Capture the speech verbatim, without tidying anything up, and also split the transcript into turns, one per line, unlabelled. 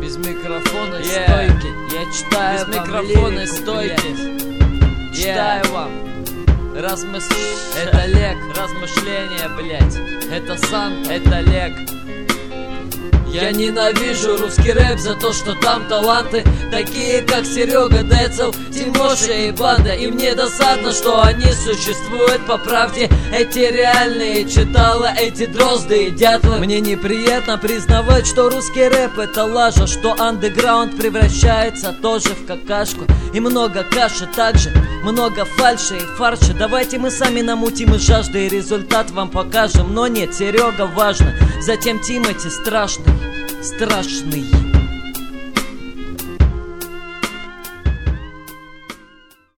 Без микрофона
yeah.
стойки. Я читаю
Без
вам
микрофона
лирику,
стойки.
блядь.
Читаю
Yeah.
вам Размыс...
Это Олег.
размышления, блять.
Это Санта.
Это Олег.
Я ненавижу русский рэп за то, что там таланты такие, как Серега Децл, Тимоша и банда. И мне досадно, что они существуют по правде. Эти реальные читала, эти дрозды и дятлы. Мне неприятно признавать, что русский рэп это лажа, что андеграунд превращается тоже в какашку. И много каши, также много фальши и фарша. Давайте мы сами намутим из жажды и результат вам покажем. Но нет, Серега важно, затем Тимати страшный. Страшный.